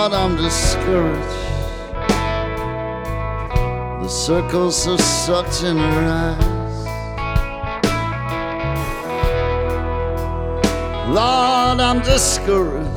Lord, I'm discouraged. The circle's so sucked in her eyes. Lord, I'm discouraged.